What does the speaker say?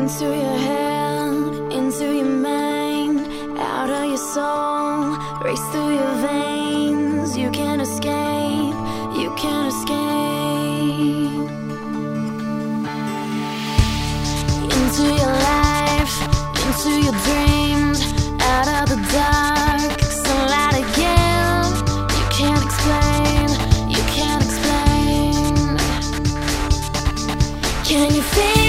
Into your head, into your mind, out of your soul, race through your veins. You can't escape, you can't escape. Into your life, into your dreams, out of the dark, sunlight again. You can't explain, you can't explain. Can you feel